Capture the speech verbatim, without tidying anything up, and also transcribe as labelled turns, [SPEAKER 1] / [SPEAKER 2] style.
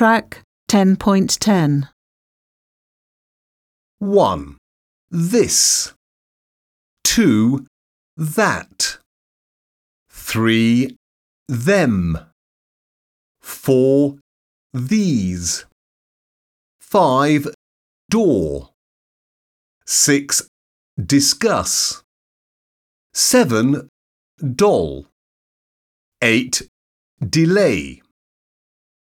[SPEAKER 1] Track ten point ten.
[SPEAKER 2] one. This. two. That. three. Them. four. These. five. Door. six. Discuss. seven. Doll. eight. Delay.